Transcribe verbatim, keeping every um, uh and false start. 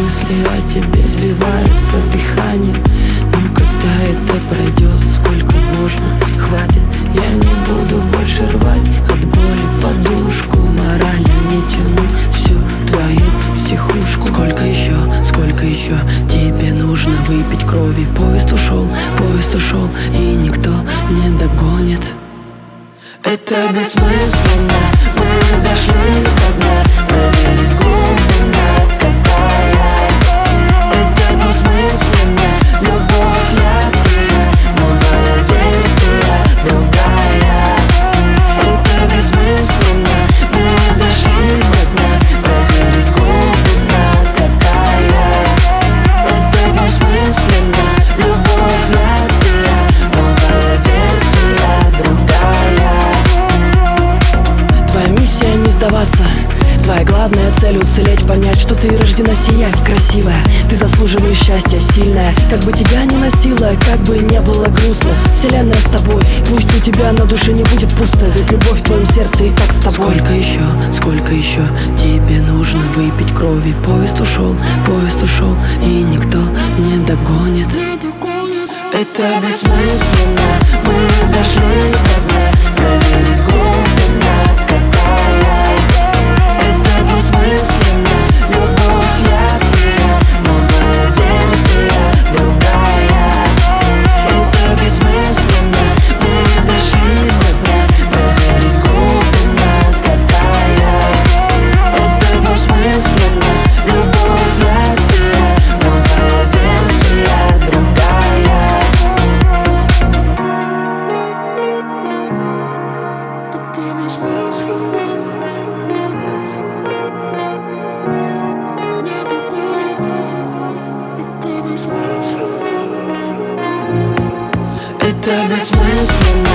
мысли о тебе, сбивается дыхание. Но когда это пройдет, сколько можно, хватит. Я не буду больше рвать от боли подушку. Морально не тяну всю твою психушку. Сколько еще, сколько еще тебе нужно выпить крови? Поезд ушел, поезд ушел, и никто не догонит. Это бессмысленно, мы дошли до дна. Проверить глубина какая. Это двусмысленно, любовь ядкая. Новая версия, другая. Это бессмысленно, мы дошли до дна. Проверить глубина какая. Это двусмысленно, любовь ядкая. Новая версия, другая. Твоя миссия не сдаваться. Твоя главная цель уцелеть, понять, что ты рождена сиять. Красивая, ты заслуживаешь счастья, сильная. Как бы тебя ни носило, как бы не было грустно, вселенная с тобой, пусть у тебя на душе не будет пусто. Ведь любовь в твоем сердце и так с тобой. Сколько еще, сколько еще тебе нужно выпить крови? Поезд ушел, поезд ушел, и никто не догонит. Это бессмысленно, мы дошли до дна. Проверить глубина какая. Это двусмысленно, любовь ядкая. Новая версия, другая. Это бессмысленно, мы дошли до дна. Проверить глубина какая. Это двусмысленно, любовь ядкая. Новая версия, другая. Это бессмысленно.